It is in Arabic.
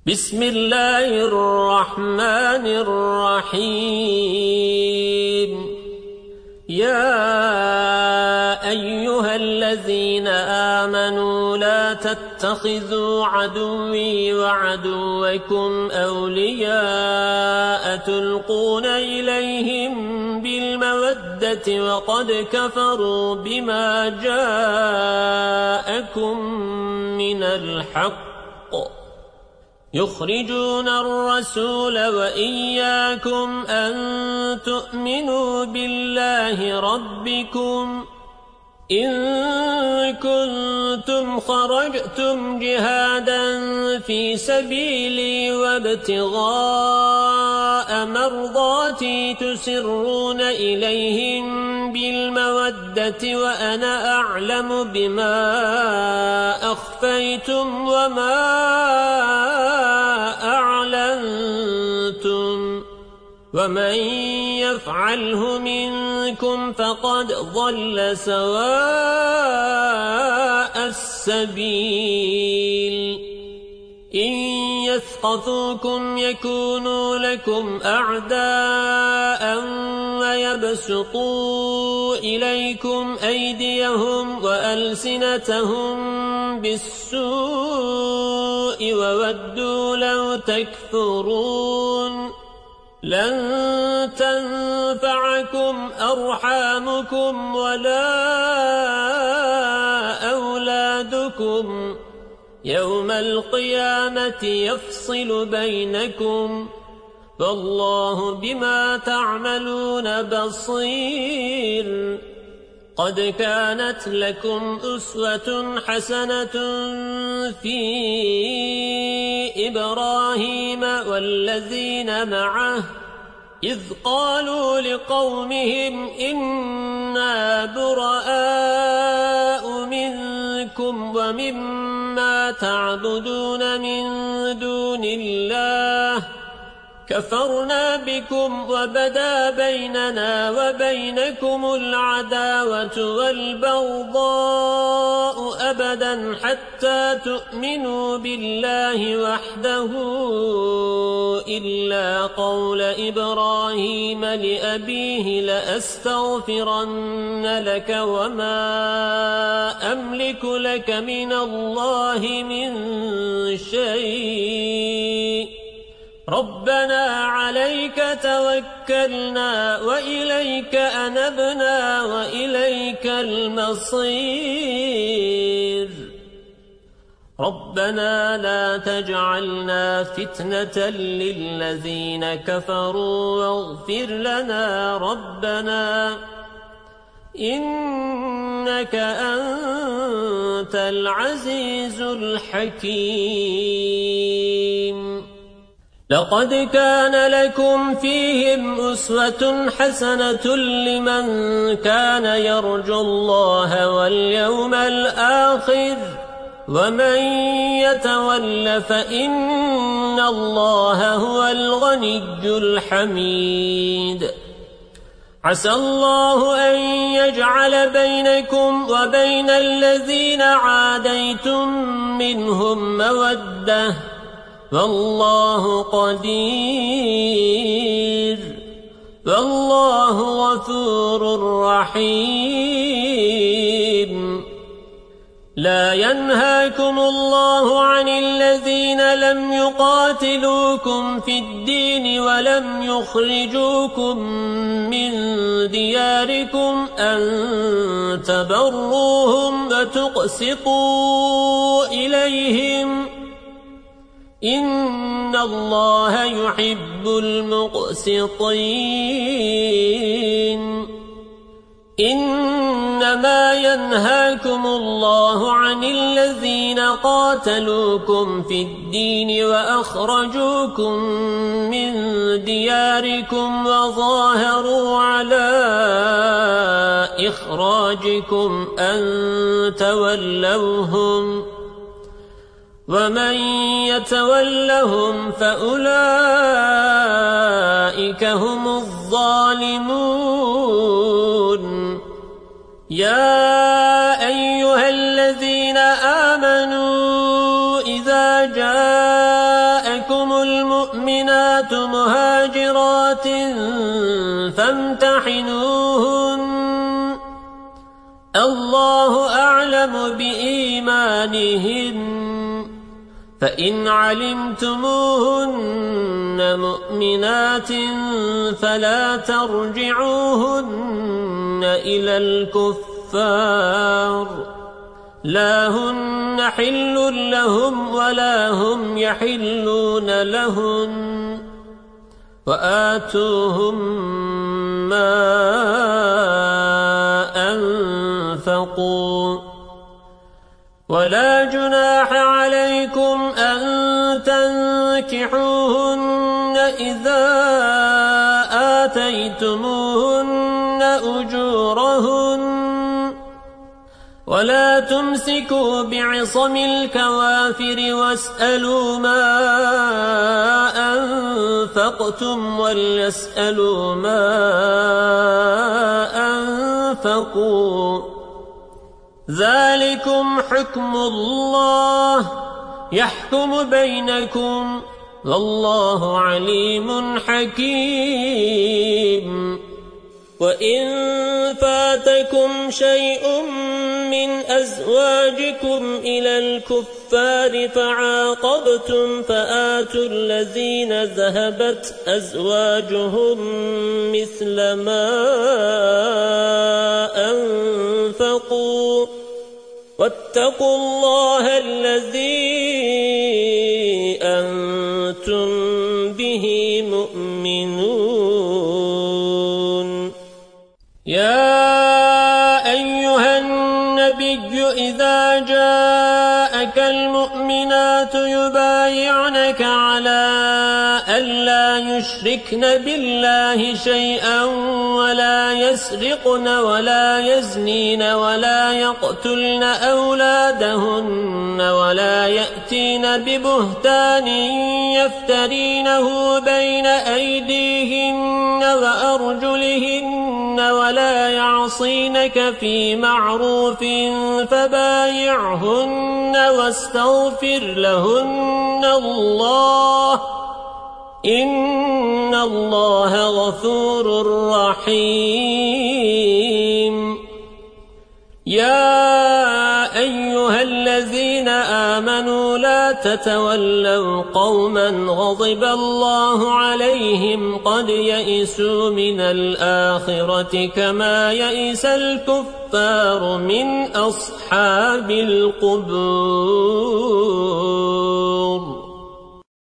بسم الله الرحمن الرحيم يا أيها الذين آمنوا لا تتخذوا عدوي وعدوكم أولياء تلقون إليهم بالمودة وقد كفروا بما جاءكم من الحق يخرجون الرسول وإياكم أن تؤمنوا بالله ربكم إن كنتم خرجتم جهادا في سبيلي وابتغاء مرضاتي تسرون إليهم بالمودة وأنا أعلم بما أخفيتم وما أعلنتم ومن يفعله منكم فقد ضل سواء السبيل إن يثقفوكم يكونوا لكم أعداء ويبسطوا إليكم أيديهم وألسنتهم بالسوء وودوا لو تكفرون لن تنفعكم أرحامكم ولا أولادكم يوم القيامة يفصل بينكم والله بما تعملون بصير قد كانت لكم أسوة حسنة في إبراهيم والذين معه إذ قالوا لقومهم إنا براء منكم ومما تعبدون من دون الله كفرنا بكم وبدا بيننا وبينكم العداوة والبغضاء أبدا حتى تؤمنوا بالله وحده إلا قول إبراهيم لأبيه لأستغفرن لك وما أملك لك من الله من شيء ربنا عليك توكلنا وإليك أنبنا وإليك المصير ربنا لا تجعلنا فتنة للذين كفروا واغفر لنا ربنا إنك أنت العزيز الحكيم لقد كان لكم فيهم أسوة حسنة لمن كان يرجو الله واليوم الآخر ومن يتول فإن الله هو الغني الحميد عسى الله أن يجعل بينكم وبين الذين عاديتم منهم مودة والله قدير والله غفور رحيم لا ينهاكم الله عن الذين لم يقاتلوكم في الدين ولم يخرجوكم من دياركم أن تبروهم وتقسطوا إليهم إن الله يحب المقسطين إنما ينهاكم الله عن الذين قاتلوكم في الدين وأخرجوكم من دياركم وظاهروا على إخراجكم أن تولوهم ومن يتولهم فأولئك هم الظالمون يا أيها الذين آمنوا إذا جاءكم جاءتكم المؤمنات مهاجرات فامتحنوهن الله أعلم بإيمانهن فإن علمتموهن مؤمنات فلا ترجعوهن إلى الكفار لا هن حل لهم ولا هم يحلون لهن وآتوهم ما أنفقوا ولا جناح عليكم أن تنكحوهن إذا آتيتموهن أجورهن ولا تمسكوا بعصم الكوافر واسألوا ما أنفقتم وليسألوا ما أنفقوا ذلكم حكم الله يحكم بينكم والله عليم حكيم وإن فاتكم شيء من أزواجكم إلى الكفار فعاقبتم فآتوا الذين ذهبت أزواجهم مثل ما أنفقوا واتقوا الله الذي أنتم به مؤمنون يا أيها النبي إذا جاءك المؤمنات يبايعنك على ألا يشركن بالله شيئا ولا يسرقن ولا يزنين ولا يقتلن أولادهن ولا يأتين ببهتان يفترينه بين أيديهن وأرجلهن ولا يعصينك في معروف فبايعهن واستغفر لهن الله إن الله غفور رحيم يا أيها الذين آمنوا لا تتولوا قوما غضب الله عليهم قد يئسوا من الآخرة كما يئس الكفار من أصحاب القبور